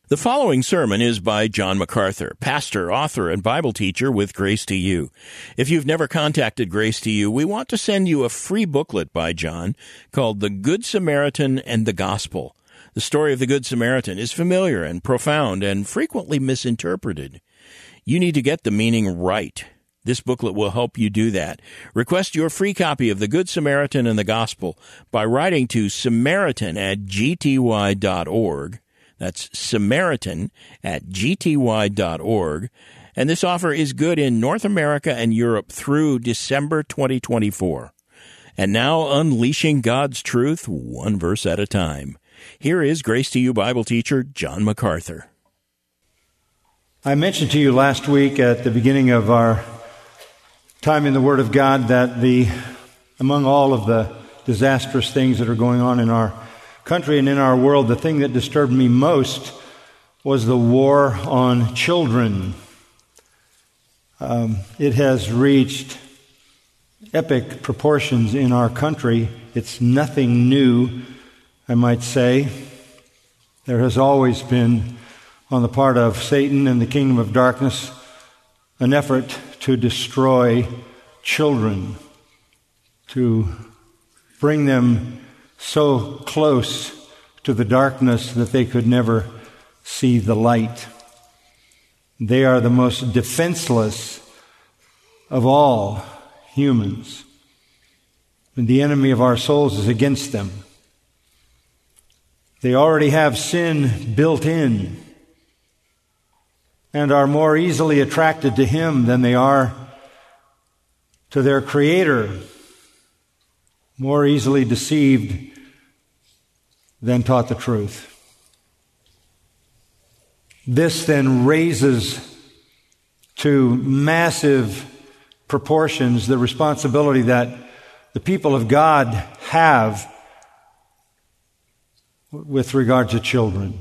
The following sermon is by John MacArthur, pastor, author, and Bible teacher with Grace to You. If you've never contacted Grace to You, we want to send you a free booklet by John called The Good Samaritan and the Gospel. The story of the Good Samaritan is familiar and profound and frequently misinterpreted. You need to get the meaning right. This booklet will help you do that. Request your free copy of The Good Samaritan and the Gospel by writing to samaritan@gty.org. That's Samaritan@gty.org. And this offer is good in North America and Europe through December 2024. And now, unleashing God's truth one verse at a time. Here is Grace to You Bible teacher John MacArthur. I mentioned to you last week at the beginning of our time in the Word of God that among all of the disastrous things that are going on in our country and in our world, the thing that disturbed me most was the war on children. It has reached epic proportions in our country. It's nothing new, I might say. There has always been, on the part of Satan and the kingdom of darkness, an effort to destroy children, to bring them so close to the darkness that they could never see the light. They are the most defenseless of all humans, and the enemy of our souls is against them. They already have sin built in and are more easily attracted to him than they are to their Creator, more easily deceived than taught the truth. This then raises to massive proportions the responsibility that the people of God have with regard to children.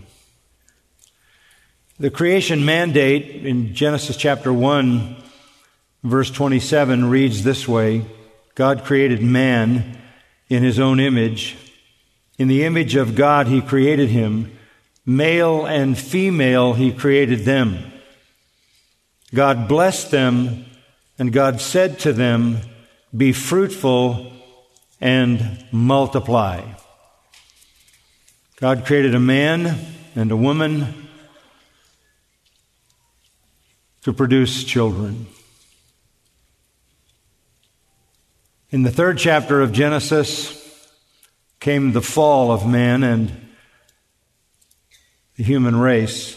The creation mandate in Genesis chapter 1, verse 27 reads this way: God created man in his own image. In the image of God he created him. Male and female he created them. God blessed them, and God said to them, "Be fruitful and multiply." God created a man and a woman to produce children. In the third chapter of Genesis came the fall of man and the human race.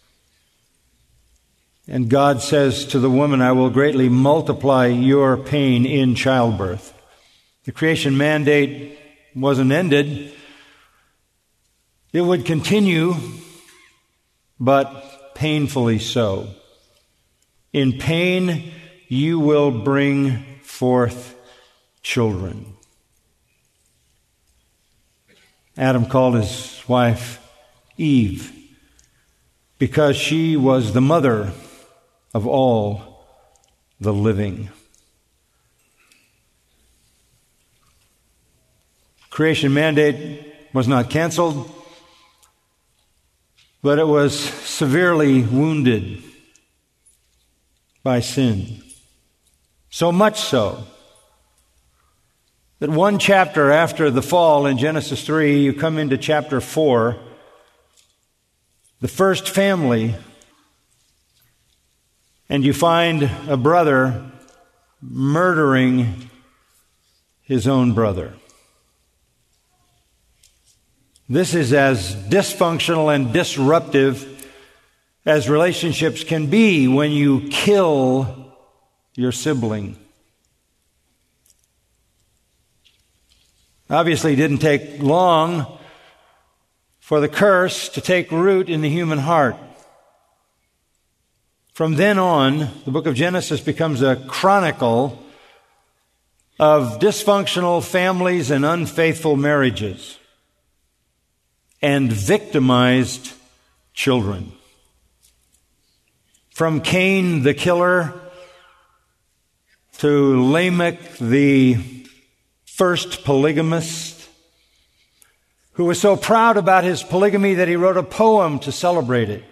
And God says to the woman, "I will greatly multiply your pain in childbirth." The creation mandate wasn't ended. It would continue, but painfully so. In pain you will bring forth children. Adam called his wife Eve because she was the mother of all the living. Creation mandate was not canceled, but it was severely wounded by sin. So much so that one chapter after the fall in Genesis 3, you come into chapter 4, the first family, and you find a brother murdering his own brother. This is as dysfunctional and disruptive as relationships can be when you kill your sibling. Obviously, it didn't take long for the curse to take root in the human heart. From then on, the book of Genesis becomes a chronicle of dysfunctional families and unfaithful marriages and victimized children. From Cain the killer to Lamech the first polygamist, who was so proud about his polygamy that he wrote a poem to celebrate it.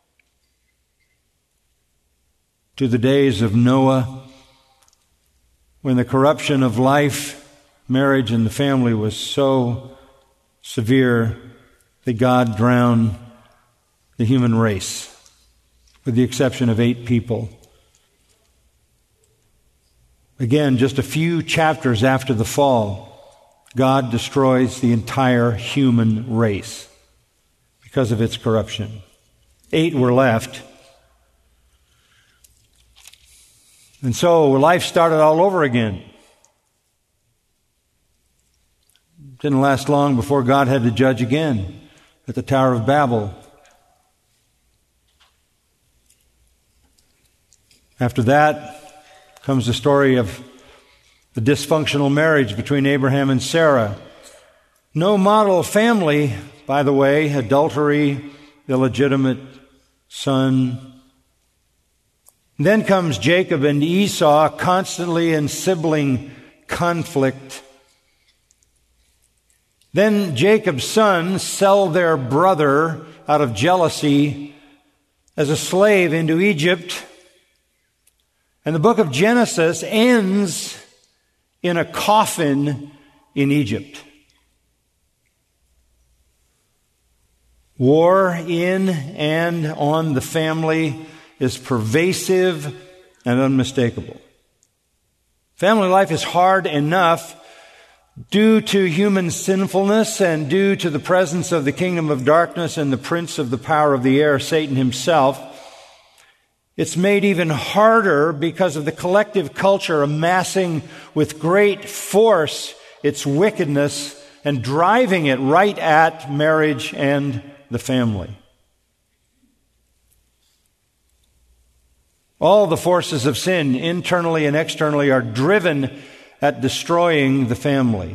To the days of Noah, when the corruption of life, marriage, and the family was so severe that God drowned the human race, with the exception of 8 people. Again, just a few chapters after the fall, God destroys the entire human race because of its corruption. 8 were left. And so life started all over again. Didn't last long before God had to judge again at the Tower of Babel. After that comes the story of the dysfunctional marriage between Abraham and Sarah. No model family, by the way, adultery, illegitimate son. Then comes Jacob and Esau, constantly in sibling conflict. Then Jacob's sons sell their brother out of jealousy as a slave into Egypt. And the book of Genesis ends in a coffin in Egypt. War in and on the family is pervasive and unmistakable. Family life is hard enough due to human sinfulness and due to the presence of the kingdom of darkness and the prince of the power of the air, Satan himself. It's made even harder because of the collective culture amassing with great force its wickedness and driving it right at marriage and the family. All the forces of sin, internally and externally, are driven at destroying the family.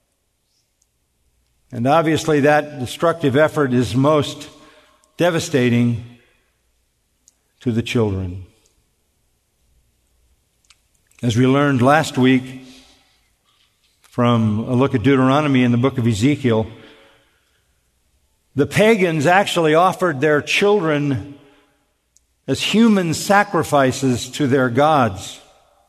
And obviously that destructive effort is most devastating to the children. As we learned last week from a look at Deuteronomy in the book of Ezekiel, the pagans actually offered their children as human sacrifices to their gods.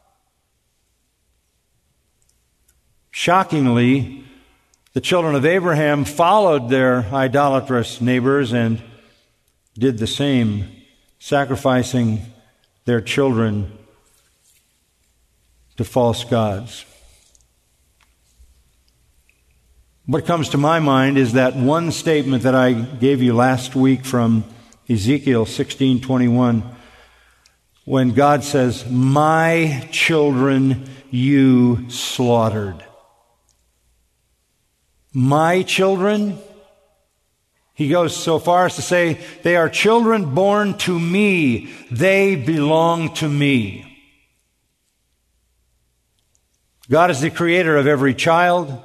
Shockingly, the children of Abraham followed their idolatrous neighbors and did the same, sacrificing their children to false gods. What comes to my mind is that one statement that I gave you last week from Ezekiel 16:21, when God says, "My children you slaughtered." My children? He goes so far as to say, they are children born to me. They belong to me. God is the creator of every child.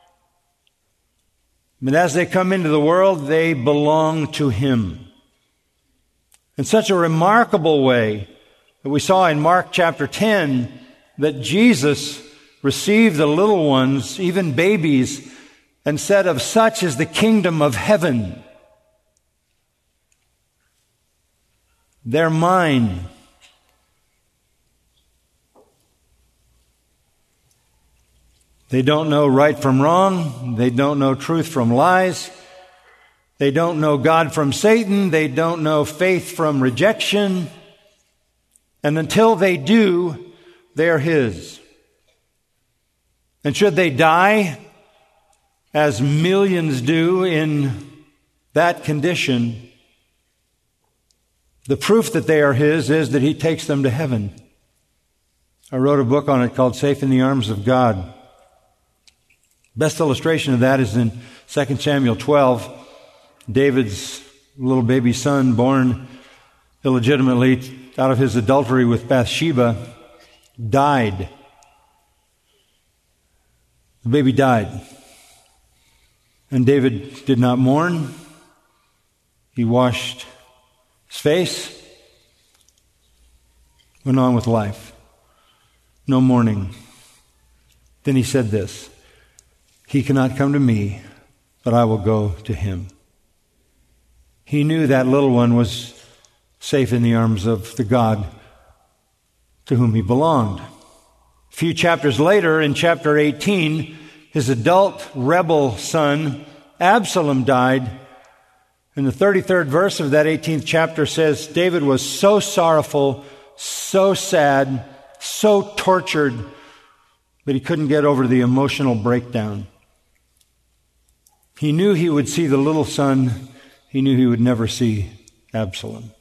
And as they come into the world, they belong to Him. In such a remarkable way that we saw in Mark chapter 10, that Jesus received the little ones, even babies, and said, "Of such is the kingdom of heaven." They're mine. They don't know right from wrong. They don't know truth from lies. They don't know God from Satan. They don't know faith from rejection. And until they do, they are His. And should they die, as millions do in that condition, the proof that they are His is that He takes them to heaven. I wrote a book on it called Safe in the Arms of God. Best illustration of that is in 2 Samuel 12. David's little baby son, born illegitimately out of his adultery with Bathsheba, died. The baby died. And David did not mourn. He washed his face, went on with life. No mourning. Then he said this, "He cannot come to me but I will go to him. He knew that little one was safe in the arms of the God to whom he belonged. A few chapters later, in chapter 18, his adult rebel son, Absalom, died. And the 33rd verse of that 18th chapter says, David was so sorrowful, so sad, so tortured, that he couldn't get over the emotional breakdown. He knew he would see the little son. He knew he would never see Absalom.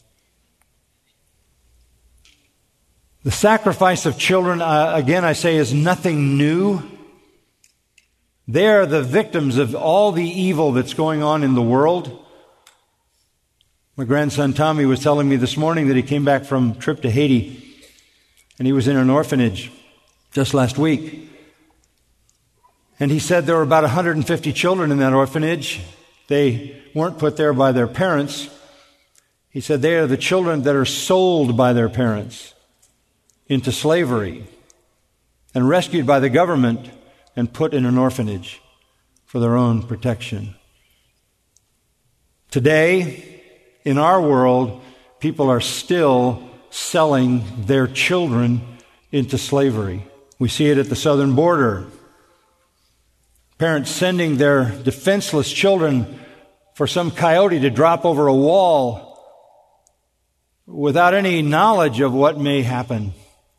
The sacrifice of children, again I say, is nothing new. They are the victims of all the evil that's going on in the world. My grandson Tommy was telling me this morning that he came back from a trip to Haiti, and he was in an orphanage just last week. And he said there were about 150 children in that orphanage. They weren't put there by their parents. He said they are the children that are sold by their parents into slavery and rescued by the government and put in an orphanage for their own protection. Today, in our world, people are still selling their children into slavery. We see it at the southern border. Parents sending their defenseless children for some coyote to drop over a wall without any knowledge of what may happen.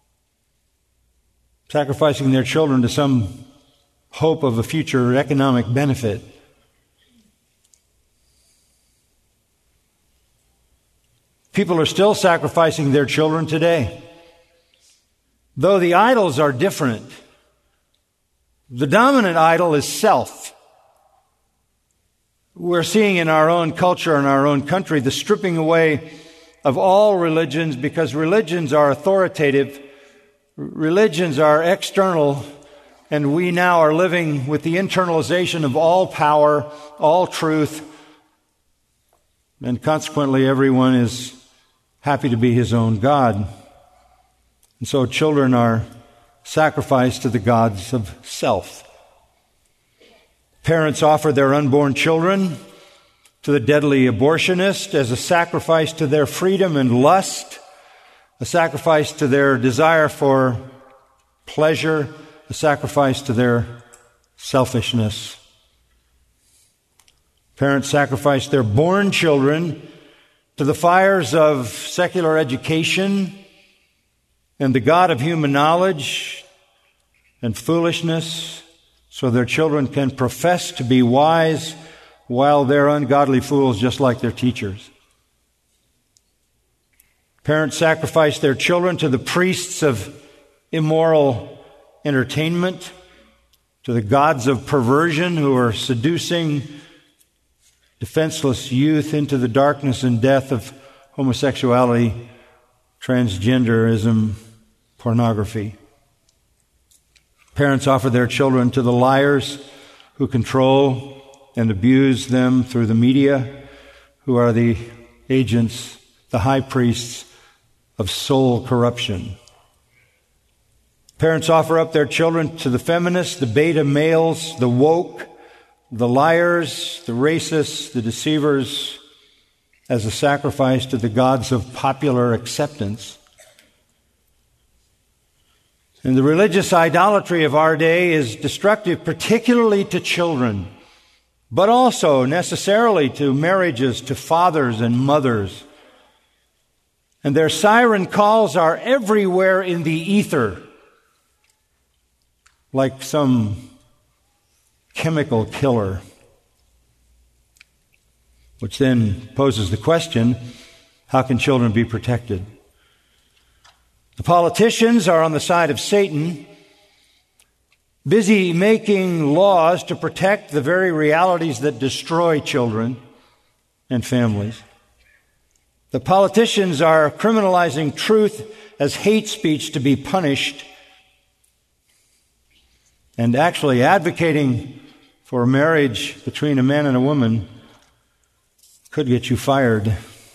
Sacrificing their children to some hope of a future economic benefit. People are still sacrificing their children today. Though the idols are different, the dominant idol is self. We're seeing in our own culture, in our own country, the stripping away of all religions because religions are authoritative. Religions are external, and we now are living with the internalization of all power, all truth, and consequently everyone is happy to be his own God. And so children are sacrificed to the gods of self. Parents offer their unborn children to the deadly abortionist as a sacrifice to their freedom and lust, a sacrifice to their desire for pleasure, a sacrifice to their selfishness. Parents sacrifice their born children to the fires of secular education and the God of human knowledge and foolishness, so their children can profess to be wise while they're ungodly fools just like their teachers. Parents sacrifice their children to the priests of immoral entertainment, to the gods of perversion who are seducing defenseless youth into the darkness and death of homosexuality, transgenderism, pornography. Parents offer their children to the liars who control and abuse them through the media, who are the agents, the high priests of soul corruption. Parents offer up their children to the feminists, the beta males, the woke, the liars, the racists, the deceivers, as a sacrifice to the gods of popular acceptance. And the religious idolatry of our day is destructive, particularly to children, but also necessarily to marriages, to fathers and mothers. And their siren calls are everywhere in the ether, like some chemical killer, which then poses the question, how can children be protected? The politicians are on the side of Satan, busy making laws to protect the very realities that destroy children and families. The politicians are criminalizing truth as hate speech to be punished and actually advocating for marriage between a man and a woman could get you fired.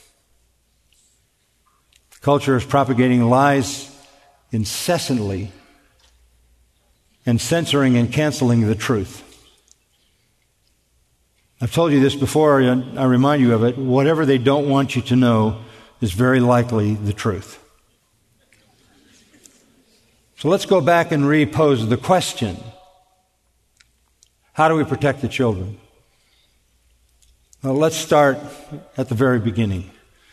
Culture is propagating lies incessantly and censoring and canceling the truth. I've told you this before, and I remind you of it. Whatever they don't want you to know is very likely the truth. So let's go back and repose the question. How do we protect the children? Well, let's start at the very beginning.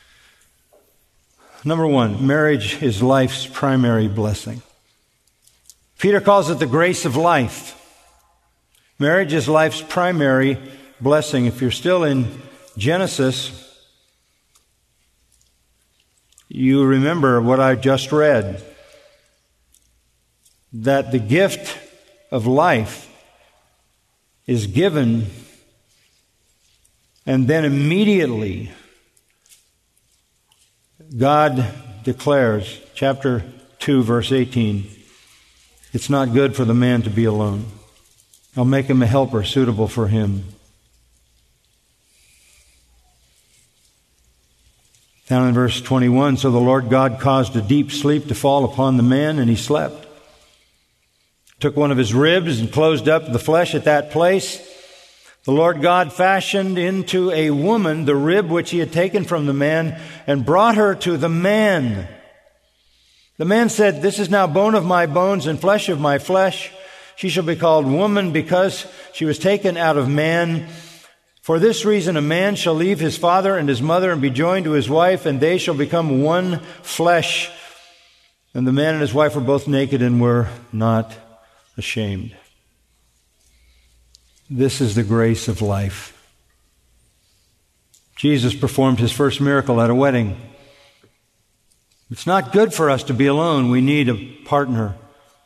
Number one, marriage is life's primary blessing. Peter calls it the grace of life. Marriage is life's primary blessing. If you're still in Genesis, you remember what I just read, that the gift of life is given, and then immediately God declares, chapter 2, verse 18, it's not good for the man to be alone. I'll make him a helper suitable for him. Down in verse 21, so the Lord God caused a deep sleep to fall upon the man, and he slept. Took one of his ribs and closed up the flesh at that place. The Lord God fashioned into a woman the rib which he had taken from the man and brought her to the man. The man said, this is now bone of my bones and flesh of my flesh. She shall be called woman because she was taken out of man. For this reason, a man shall leave his father and his mother and be joined to his wife, and they shall become one flesh. And the man and his wife were both naked and were not ashamed. This is the grace of life. Jesus performed his first miracle at a wedding. It's not good for us to be alone. We need a partner.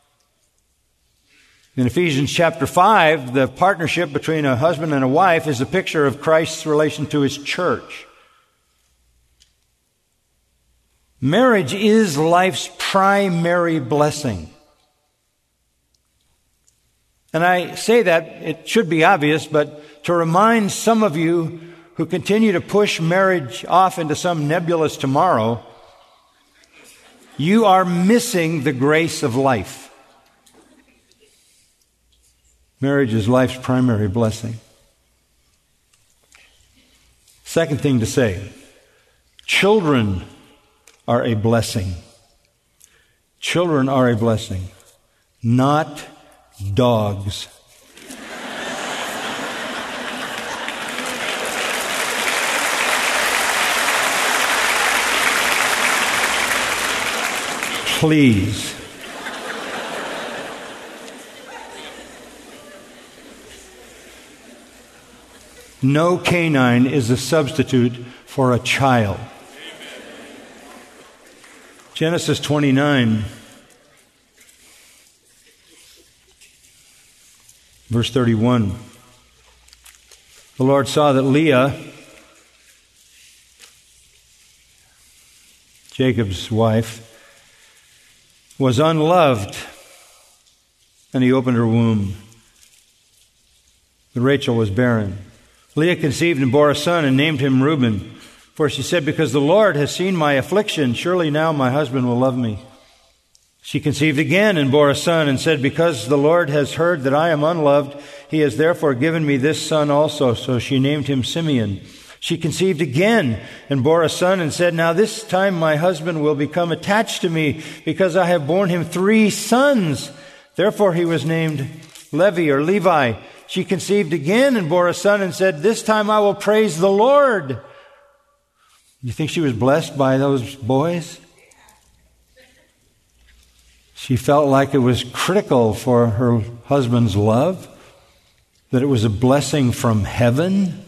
In Ephesians chapter 5, the partnership between a husband and a wife is a picture of Christ's relation to his church. Marriage is life's primary blessing. And I say that, it should be obvious, but to remind some of you who continue to push marriage off into some nebulous tomorrow, you are missing the grace of life. Marriage is life's primary blessing. Second thing to say, children are a blessing. Children are a blessing, not dogs. Please. No canine is a substitute for a child. Genesis 29, verse 31. The Lord saw that Leah, Jacob's wife, was unloved, and he opened her womb. But Rachel was barren. Leah conceived and bore a son and named him Reuben. For she said, because the Lord has seen my affliction, surely now my husband will love me. She conceived again and bore a son and said, because the Lord has heard that I am unloved, he has therefore given me this son also. So she named him Simeon. She conceived again and bore a son and said, now this time my husband will become attached to me because I have borne him 3 sons. Therefore he was named Levi. She conceived again and bore a son and said, this time I will praise the Lord. You think she was blessed by those boys? She felt like it was critical for her husband's love, that it was a blessing from heaven.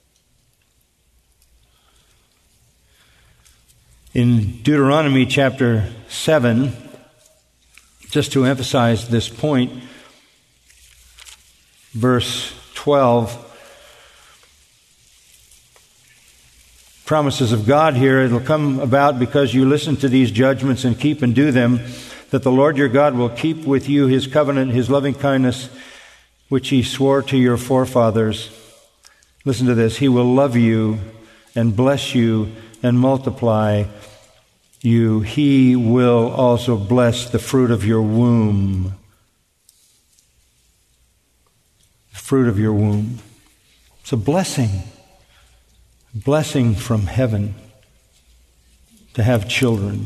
In Deuteronomy chapter 7, just to emphasize this point, verse 12, promises of God here, it'll come about because you listen to these judgments and keep and do them, that the Lord your God will keep with you his covenant, his loving kindness, which he swore to your forefathers. Listen to this. He will love you and bless you and multiply you. He will also bless the fruit of your womb. The fruit of your womb. It's a blessing from heaven to have children.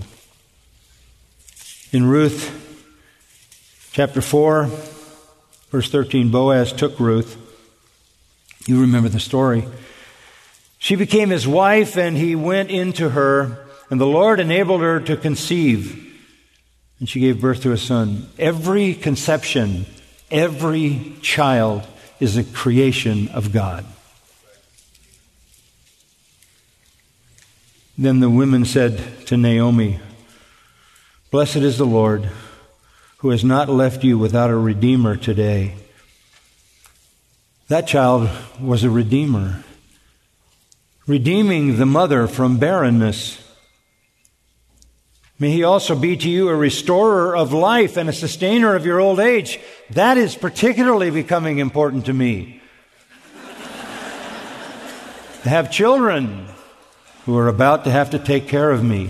In Ruth chapter 4, verse 13, Boaz took Ruth. You remember the story. She became his wife, and he went into her, and the Lord enabled her to conceive. And she gave birth to a son. Every conception, every child is a creation of God. Then the women said to Naomi, "Blessed is the Lord, who has not left you without a redeemer today." That child was a redeemer, redeeming the mother from barrenness. May he also be to you a restorer of life and a sustainer of your old age. That is particularly becoming important to me. To have children who are about to have to take care of me.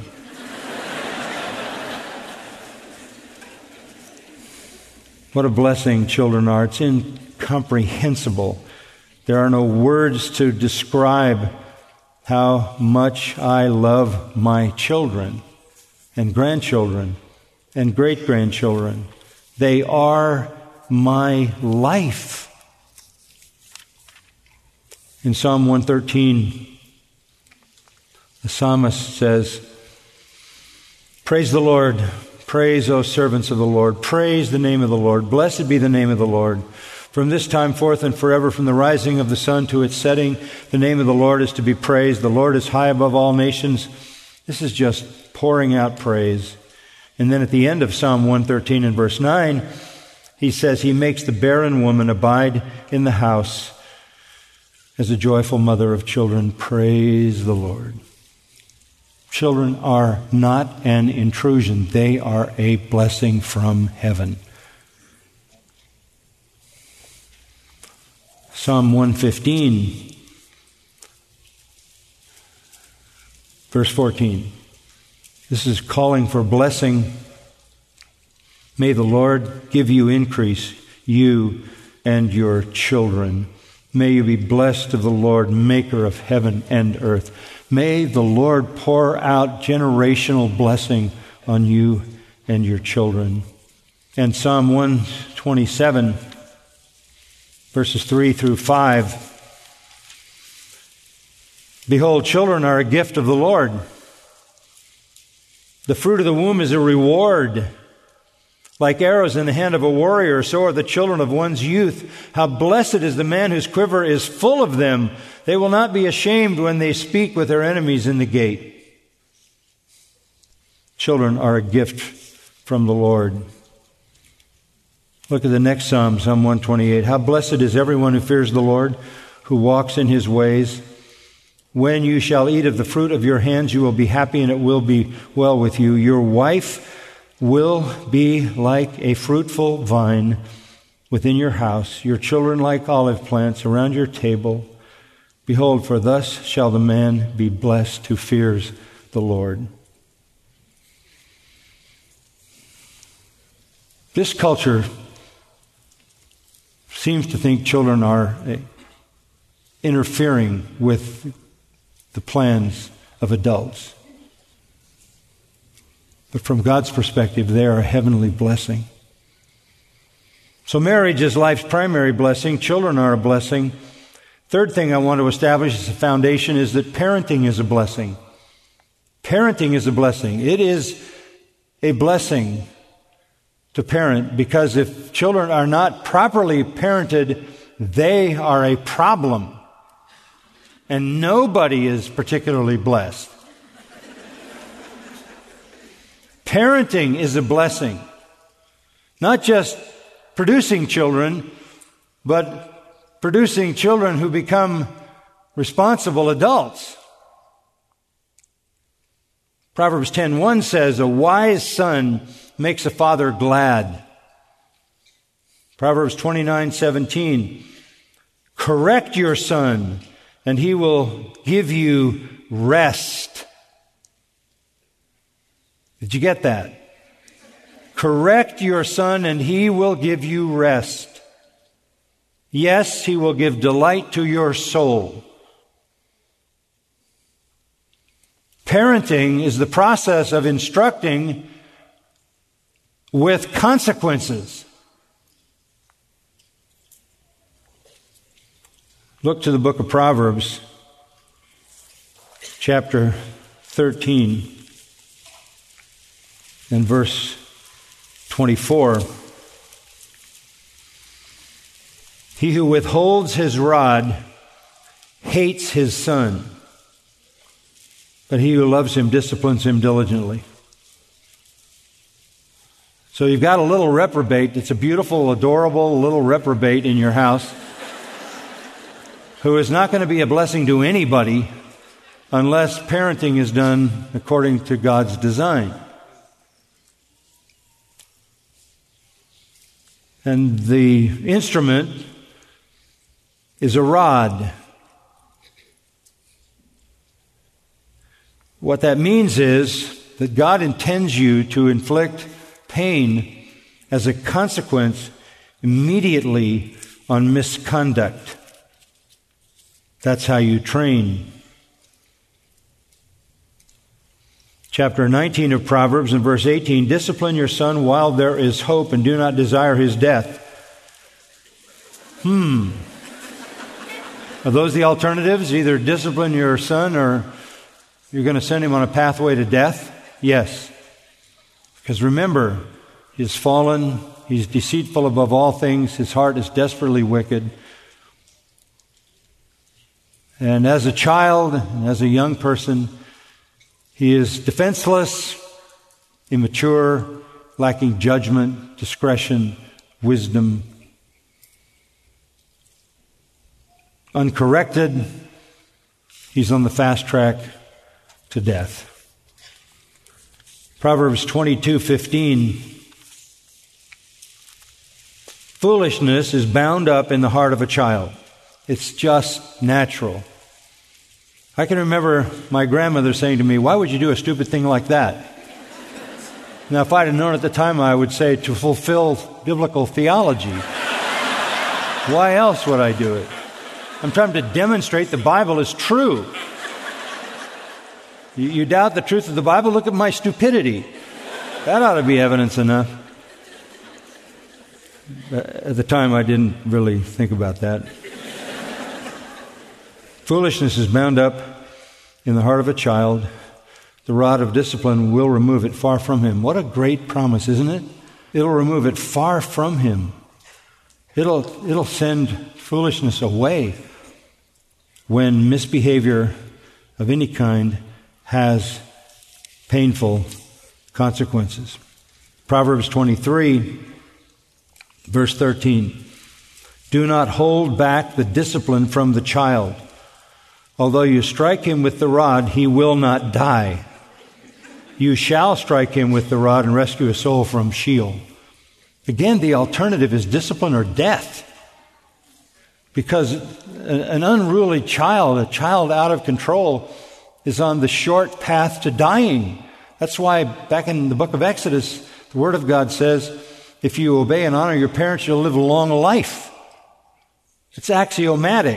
What a blessing children are. It's incomprehensible. There are no words to describe how much I love my children and grandchildren and great-grandchildren. They are my life. In Psalm 113, the psalmist says, "Praise the Lord. Praise, O servants of the Lord. Praise the name of the Lord. Blessed be the name of the Lord. From this time forth and forever, from the rising of the sun to its setting, the name of the Lord is to be praised. The Lord is high above all nations." This is just pouring out praise. And then at the end of Psalm 113 and verse 9, he says, "He makes the barren woman abide in the house as a joyful mother of children." Praise the Lord. Children are not an intrusion. They are a blessing from heaven. Psalm 115, verse 14. This is calling for blessing. "May the Lord give you increase, you and your children. May you be blessed of the Lord, maker of heaven and earth." May the Lord pour out generational blessing on you and your children. And Psalm 127, verses 3 through 5. "Behold, children are a gift of the Lord. The fruit of the womb is a reward. Like arrows in the hand of a warrior, so are the children of one's youth. How blessed is the man whose quiver is full of them. They will not be ashamed when they speak with their enemies in the gate." Children are a gift from the Lord. Look at the next Psalm, Psalm 128. "How blessed is everyone who fears the Lord, who walks in his ways. When you shall eat of the fruit of your hands, you will be happy, and it will be well with you. Your wife will be like a fruitful vine within your house, your children like olive plants around your table. Behold, for thus shall the man be blessed who fears the Lord." This culture seems to think children are interfering with the plans of adults. But from God's perspective, they are a heavenly blessing. So marriage is life's primary blessing. Children are a blessing. Third thing I want to establish as a foundation is that parenting is a blessing. Parenting is a blessing. It is a blessing to parent, because if children are not properly parented, they are a problem. And nobody is particularly blessed. Parenting is a blessing. Not just producing children, but producing children who become responsible adults. Proverbs 10:1 says, "A wise son makes a father glad." Proverbs 29:17, "Correct your son, and he will give you rest." Did you get that? Correct your son, and he will give you rest. Yes, He will give delight to your soul. Parenting is the process of instructing with consequences. Look to the book of Proverbs, chapter 13, and verse 24. He who withholds his rod hates his son, but he who loves him disciplines him diligently. So you've got a little reprobate. It's a beautiful, adorable little reprobate in your house who is not going to be a blessing to anybody unless parenting is done according to God's design. And the instrument is a rod. What that means is that God intends you to inflict pain as a consequence immediately on misconduct. That's how you train. Chapter 19 of Proverbs and verse 18, discipline your son while there is hope and do not desire his death. Are those the alternatives? Either discipline your son or you're going to send him on a pathway to death? Yes. Because remember, he's fallen, he's deceitful above all things, his heart is desperately wicked. And as a child, and as a young person, he is defenseless, immature, lacking judgment, discretion, wisdom. Uncorrected, he's on the fast track to death. Proverbs 22:15. Foolishness is bound up in the heart of a child. It's just natural. I can remember my grandmother saying to me, "Why would you do a stupid thing like that?" Now, if I'd have known at the time, I would say to fulfill biblical theology. Why else would I do it? I'm trying to demonstrate the Bible is true. You doubt the truth of the Bible? Look at my stupidity. That ought to be evidence enough. At the time, I didn't really think about that. Foolishness is bound up in the heart of a child. The rod of discipline will remove it far from him. What a great promise, isn't it? It'll remove it far from him. It'll send foolishness away when misbehavior of any kind has painful consequences. Proverbs 23, verse 13. Do not hold back the discipline from the child. Although you strike him with the rod, he will not die. You shall strike him with the rod and rescue a soul from Sheol. Again, the alternative is discipline or death. Because an unruly child, a child out of control, is on the short path to dying. That's why back in the book of Exodus, the Word of God says, if you obey and honor your parents, you'll live a long life. It's axiomatic.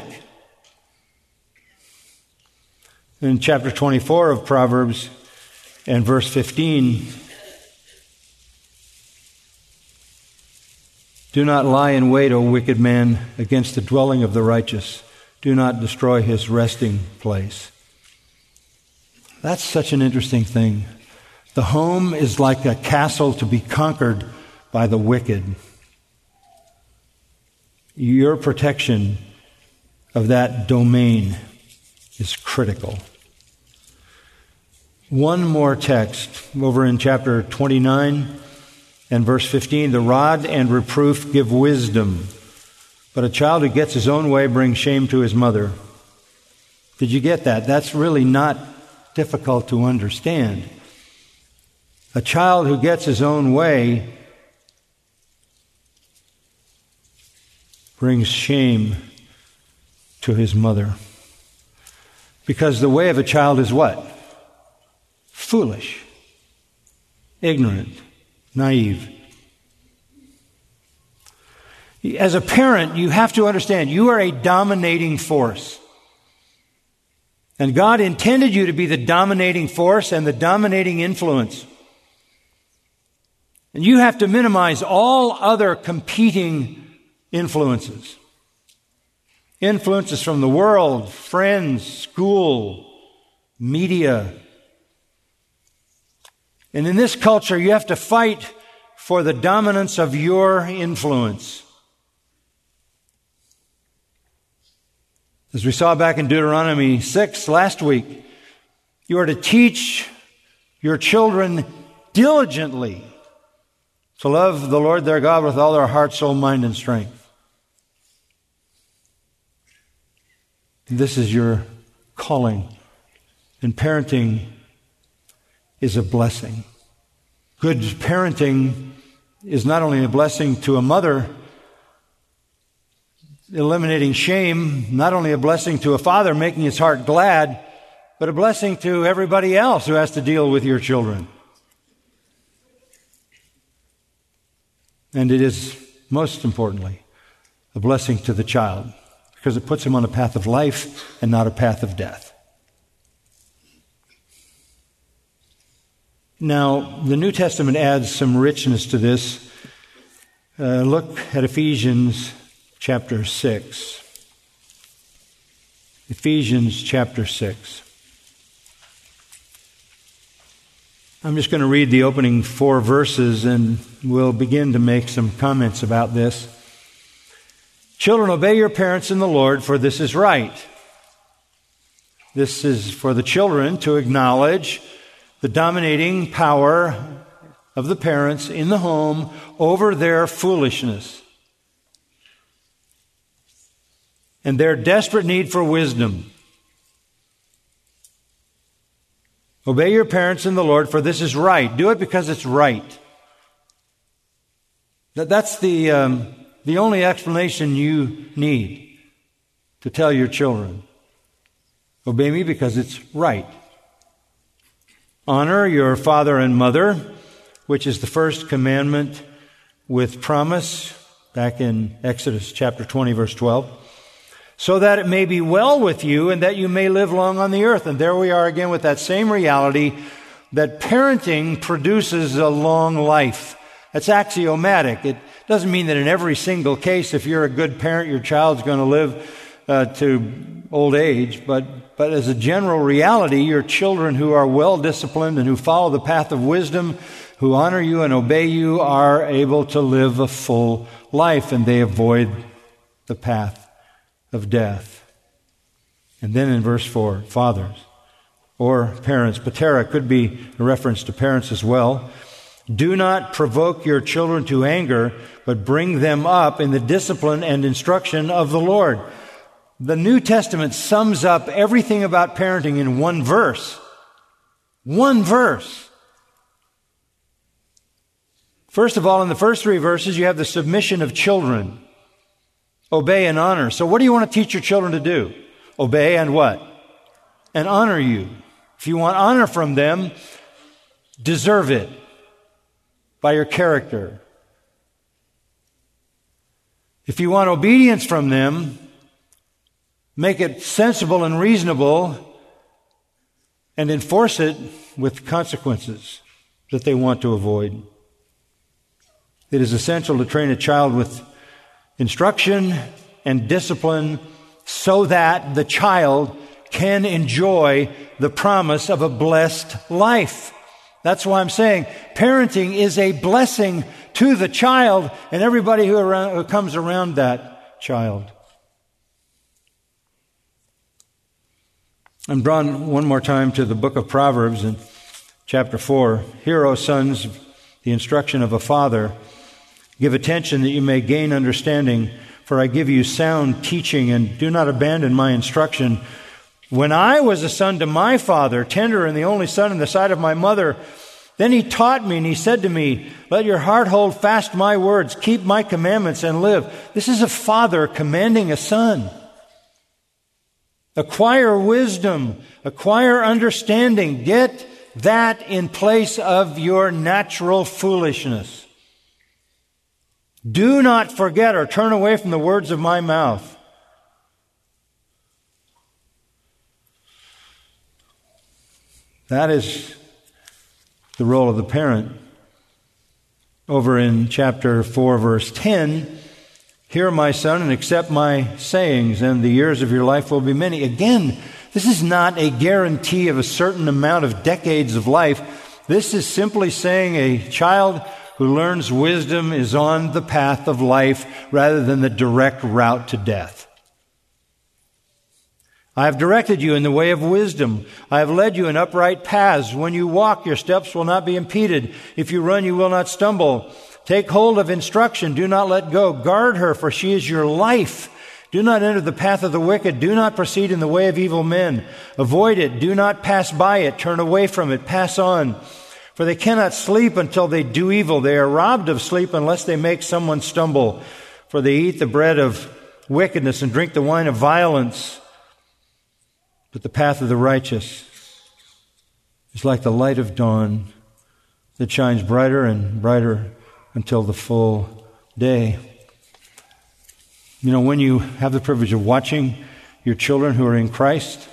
In chapter 24 of Proverbs and verse 15, do not lie in wait, O wicked man, against the dwelling of the righteous. Do not destroy his resting place. That's such an interesting thing. The home is like a castle to be conquered by the wicked. Your protection of that domain is critical. One more text over in chapter 29 and verse 15. The rod and reproof give wisdom, but a child who gets his own way brings shame to his mother. Did you get that? That's really not difficult to understand. A child who gets his own way brings shame to his mother. Because the way of a child is what? Foolish, ignorant, naive. As a parent, you have to understand you are a dominating force. And God intended you to be the dominating force and the dominating influence. And you have to minimize all other competing influences. Influences from the world, friends, school, media. And in this culture, you have to fight for the dominance of your influence. As we saw back in Deuteronomy 6 last week, you are to teach your children diligently to love the Lord their God with all their heart, soul, mind, and strength. This is your calling. And parenting is a blessing. Good parenting is not only a blessing to a mother, eliminating shame, not only a blessing to a father, making his heart glad, but a blessing to everybody else who has to deal with your children. And it is, most importantly, a blessing to the child, because it puts him on a path of life and not a path of death. Now, the New Testament adds some richness to this. Look at Ephesians chapter 6. Ephesians chapter 6. I'm just going to read the opening 4 verses and we'll begin to make some comments about this. Children, obey your parents in the Lord, for this is right. This is for the children to acknowledge the dominating power of the parents in the home over their foolishness and their desperate need for wisdom. Obey your parents in the Lord, for this is right. Do it because it's right. That's the only explanation you need to tell your children. Obey me because it's right. Honor your father and mother, which is the first commandment with promise, back in Exodus chapter 20, verse 12, so that it may be well with you and that you may live long on the earth. And there we are again with that same reality that parenting produces a long life. That's axiomatic. It doesn't mean that in every single case, if you're a good parent, your child's going to live to old age, but as a general reality, your children who are well disciplined and who follow the path of wisdom, who honor you and obey you, are able to live a full life, and they avoid the path of death. And then in verse 4, fathers or parents, patera could be a reference to parents as well. Do not provoke your children to anger, but bring them up in the discipline and instruction of the Lord. The New Testament sums up everything about parenting in one verse. One verse. First of all, in the first 3 verses, you have the submission of children. Obey and honor. So what do you want to teach your children to do? Obey and what? And honor you. If you want honor from them, deserve it by your character. If you want obedience from them, make it sensible and reasonable and enforce it with consequences that they want to avoid. It is essential to train a child with instruction and discipline so that the child can enjoy the promise of a blessed life. That's why I'm saying parenting is a blessing to the child and everybody who comes around that child. I'm drawn one more time to the book of Proverbs in chapter 4. Hear, O sons, the instruction of a father. Give attention that you may gain understanding, for I give you sound teaching, and do not abandon my instruction. When I was a son to my father, tender and the only son in the sight of my mother, then he taught me, and he said to me, let your heart hold fast my words, keep my commandments and live. This is a father commanding a son. Acquire wisdom, acquire understanding. Get that in place of your natural foolishness. Do not forget or turn away from the words of my mouth. That is the role of the parent. Over in chapter 4, verse 10, hear, my son, and accept my sayings, and the years of your life will be many. Again, this is not a guarantee of a certain amount of decades of life. This is simply saying a child who learns wisdom is on the path of life rather than the direct route to death. I have directed you in the way of wisdom. I have led you in upright paths. When you walk, your steps will not be impeded. If you run, you will not stumble. Take hold of instruction. Do not let go. Guard her, for she is your life. Do not enter the path of the wicked. Do not proceed in the way of evil men. Avoid it. Do not pass by it. Turn away from it. Pass on. For they cannot sleep until they do evil. They are robbed of sleep unless they make someone stumble. For they eat the bread of wickedness and drink the wine of violence. But the path of the righteous is like the light of dawn that shines brighter and brighter until the full day. You know, when you have the privilege of watching your children who are in Christ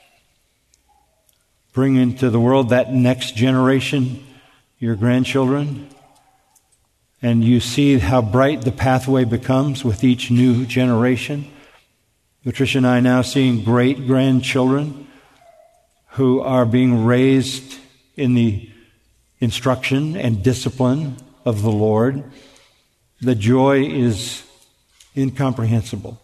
bring into the world that next generation, your grandchildren, and you see how bright the pathway becomes with each new generation. Patricia and I now seeing great-grandchildren who are being raised in the instruction and discipline of the Lord. The joy is incomprehensible.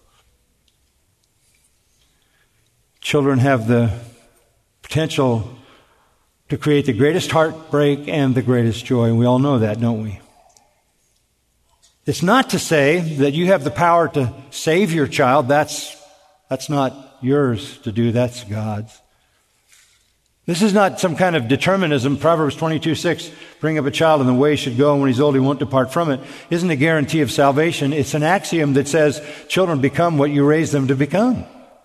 Children have the potential to create the greatest heartbreak and the greatest joy, and we all know that, don't we? It's not to say that you have the power to save your child. That's not yours to do. That's God's. This is not some kind of determinism. Proverbs 22:6, bring up a child in the way he should go, and when he's old he won't depart from it, isn't a guarantee of salvation. It's an axiom that says children become what you raise them to become.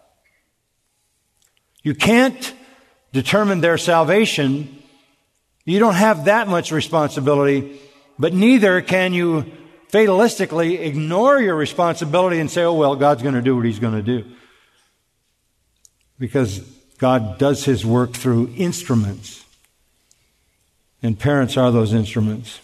You can't determine their salvation. You don't have that much responsibility, but neither can you fatalistically ignore your responsibility and say, oh, well, God's going to do what he's going to do. Because God does his work through instruments. And parents are those instruments.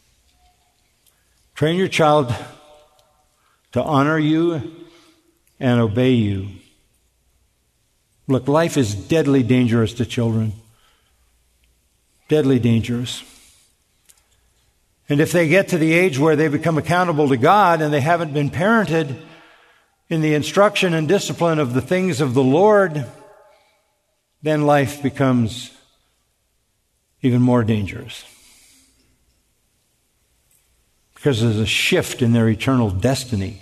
Train your child to honor you and obey you. Look, life is deadly dangerous to children. Deadly dangerous. And if they get to the age where they become accountable to God and they haven't been parented in the instruction and discipline of the things of the Lord, then life becomes even more dangerous. Because there's a shift in their eternal destiny.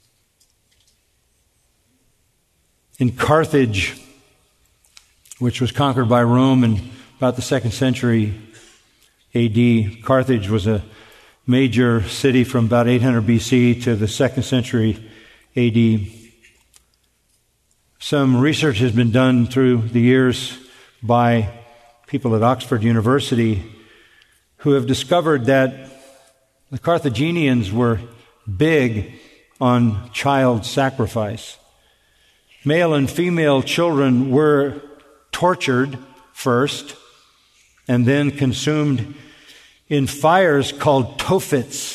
In Carthage, which was conquered by Rome in about the 2nd century A.D., Carthage was a major city from about 800 B.C. to the 2nd century A.D. Some research has been done through the years by people at Oxford University who have discovered that the Carthaginians were big on child sacrifice. Male and female children were tortured first and then consumed in fires called tofits.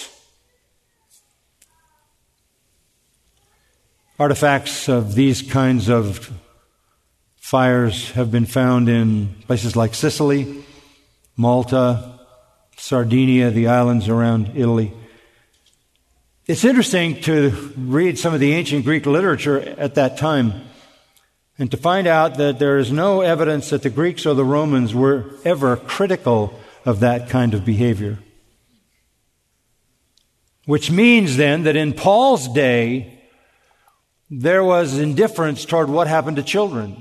Artifacts of these kinds of fires have been found in places like Sicily, Malta, Sardinia, the islands around Italy. It's interesting to read some of the ancient Greek literature at that time and to find out that there is no evidence that the Greeks or the Romans were ever critical of that kind of behavior. Which means then that in Paul's day, there was indifference toward what happened to children.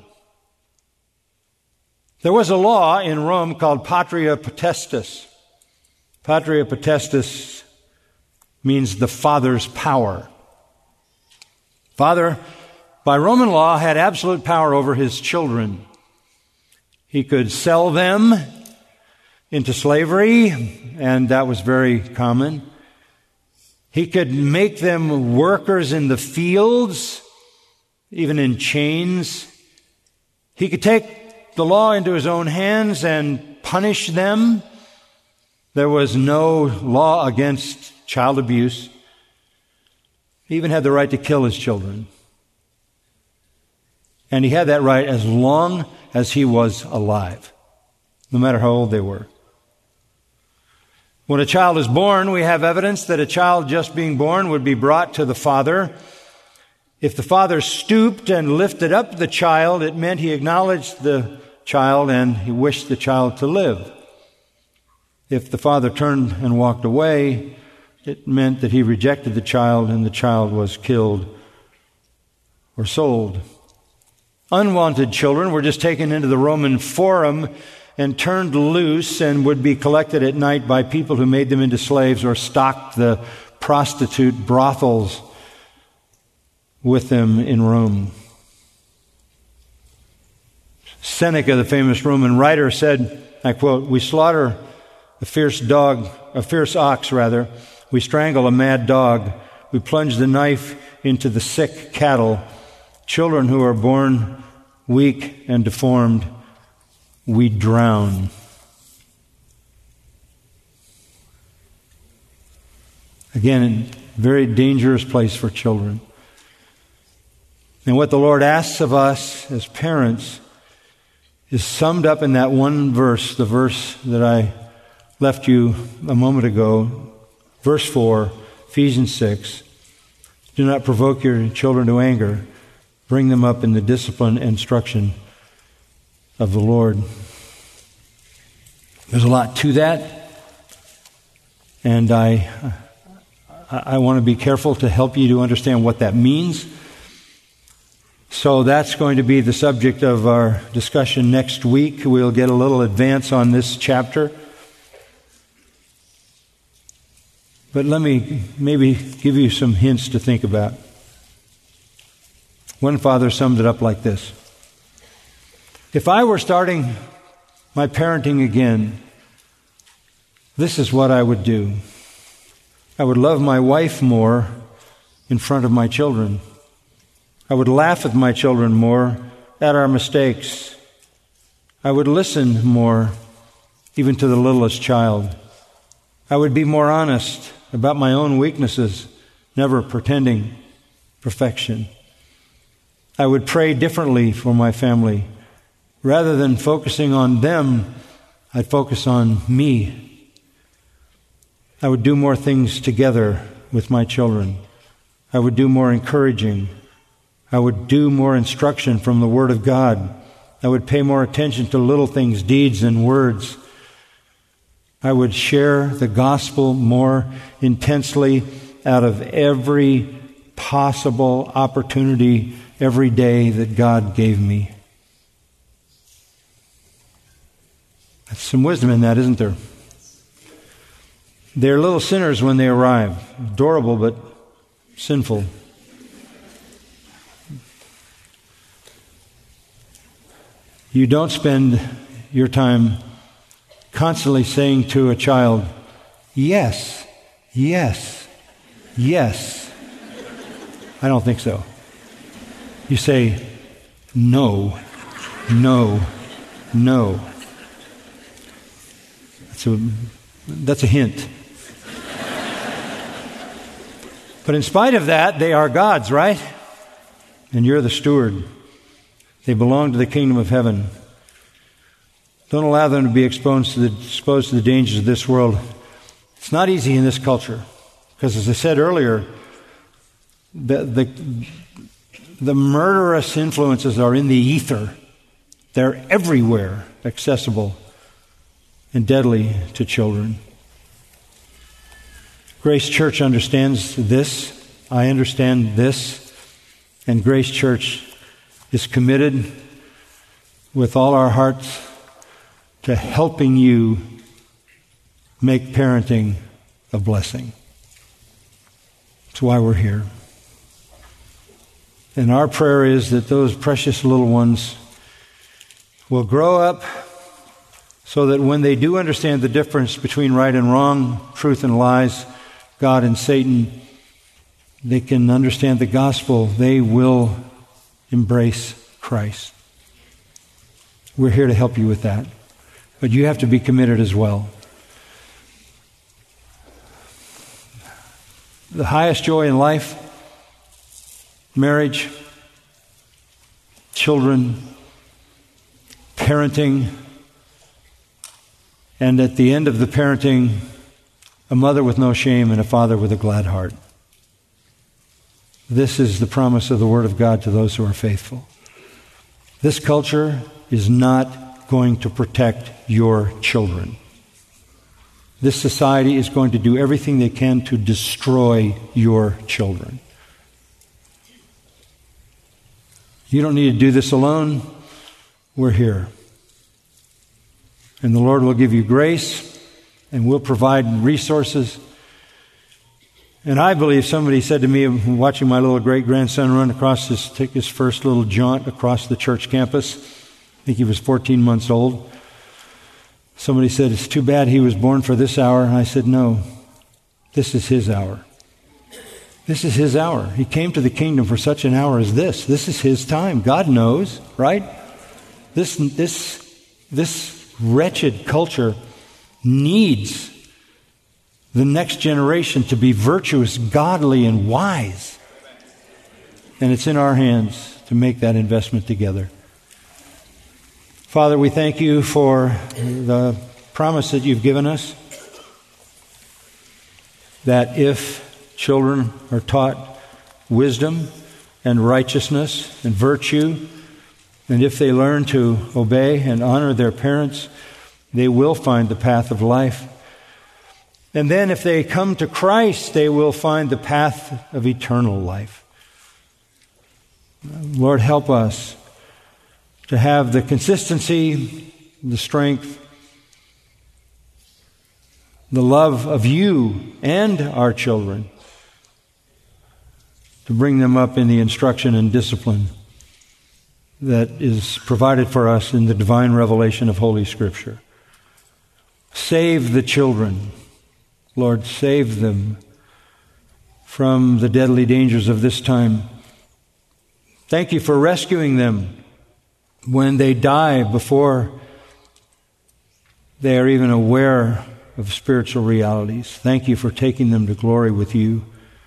There was a law in Rome called patria potestas. Patria potestas means the father's power. Father, by Roman law, had absolute power over his children. He could sell them into slavery, and that was very common. He could make them workers in the fields, even in chains. He could take the law into his own hands and punish them. There was no law against child abuse. He even had the right to kill his children. And he had that right as long as he was alive, no matter how old they were. When a child is born, we have evidence that a child just being born would be brought to the father. If the father stooped and lifted up the child, it meant he acknowledged the child and he wished the child to live. If the father turned and walked away, it meant that he rejected the child and the child was killed or sold. Unwanted children were just taken into the Roman forum and turned loose and would be collected at night by people who made them into slaves or stocked the prostitute brothels with them in Rome. Seneca, the famous Roman writer, said, I quote, "We slaughter a fierce ox, we strangle a mad dog, we plunge the knife into the sick cattle, children who are born weak and deformed, we drown." Again, a very dangerous place for children. And what the Lord asks of us as parents is summed up in that one verse, the verse that I left you a moment ago, verse 4, Ephesians 6. "Do not provoke your children to anger. Bring them up in the discipline and instruction of the Lord." There's a lot to that, and I want to be careful to help you to understand what that means. So that's going to be the subject of our discussion next week. We'll get a little advance on this chapter. But let me maybe give you some hints to think about. One father summed it up like this: "If I were starting my parenting again, this is what I would do. I would love my wife more in front of my children. I would laugh with my children more at our mistakes. I would listen more, even to the littlest child. I would be more honest about my own weaknesses, never pretending perfection. I would pray differently for my family. Rather than focusing on them, I'd focus on me. I would do more things together with my children. I would do more encouraging. I would do more instruction from the Word of God. I would pay more attention to little things, deeds, and words. I would share the gospel more intensely out of every possible opportunity every day that God gave me." That's some wisdom in that, isn't there? They're little sinners when they arrive. Adorable, but sinful. You don't spend your time constantly saying to a child, "Yes, yes, yes." I don't think so. You say, "No, no, no." That's a hint. But in spite of that, they are God's, right? And you're the steward. They belong to the kingdom of heaven. Don't allow them to be exposed to the dangers of this world. It's not easy in this culture, because as I said earlier, the murderous influences are in the ether. They're everywhere, accessible and deadly to children. Grace Church understands this. I understand this. And Grace Church is committed with all our hearts to helping you make parenting a blessing. That's why we're here. And our prayer is that those precious little ones will grow up so that when they do understand the difference between right and wrong, truth and lies, God and Satan, they can understand the gospel, they will embrace Christ. We're here to help you with that. But you have to be committed as well. The highest joy in life, marriage, children, parenting, and at the end of the parenting, a mother with no shame and a father with a glad heart. This is the promise of the Word of God to those who are faithful. This culture is not going to protect your children. This society is going to do everything they can to destroy your children. You don't need to do this alone. We're here. And the Lord will give you grace, and we'll provide resources. And I believe somebody said to me, watching my little great-grandson run across take his first little jaunt across the church campus. I think he was 14 months old. Somebody said, it's too bad he was born for this hour. And I said, no, this is his hour. This is his hour. He came to the kingdom for such an hour as this. This is his time. God knows, right? This wretched culture needs the next generation to be virtuous, godly, and wise. And it's in our hands to make that investment together. Father, we thank you for the promise that you've given us, that if children are taught wisdom and righteousness and virtue, and if they learn to obey and honor their parents, they will find the path of life. And then if they come to Christ, they will find the path of eternal life. Lord, help us to have the consistency, the strength, the love of you and our children, to bring them up in the instruction and discipline that is provided for us in the divine revelation of Holy Scripture. Save the children. Lord, save them from the deadly dangers of this time. Thank you for rescuing them when they die before they are even aware of spiritual realities. Thank you for taking them to glory with you.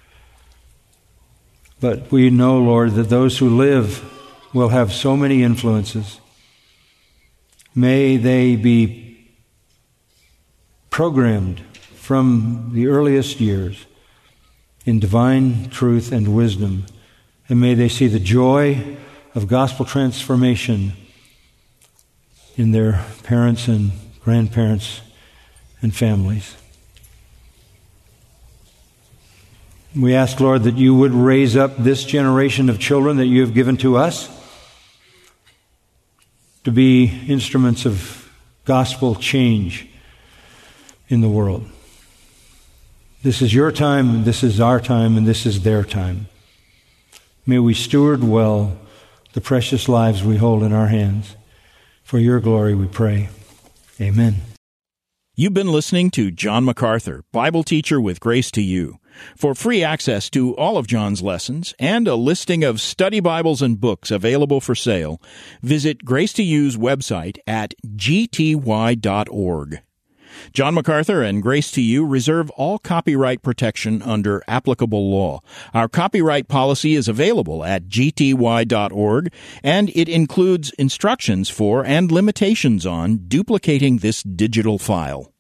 But we know, Lord, that those who live will have so many influences. May they be programmed from the earliest years in divine truth and wisdom. And may they see the joy of gospel transformation in their parents and grandparents and families. We ask, Lord, that you would raise up this generation of children that you have given to us to be instruments of gospel change in the world. This is your time, and this is our time, and this is their time. May we steward well the precious lives we hold in our hands. For your glory we pray. Amen. You've been listening to John MacArthur, Bible teacher with Grace to You. For free access to all of John's lessons and a listing of study Bibles and books available for sale, visit Grace to You's website at gty.org. John MacArthur and Grace to You reserve all copyright protection under applicable law. Our copyright policy is available at gty.org, and it includes instructions for and limitations on duplicating this digital file.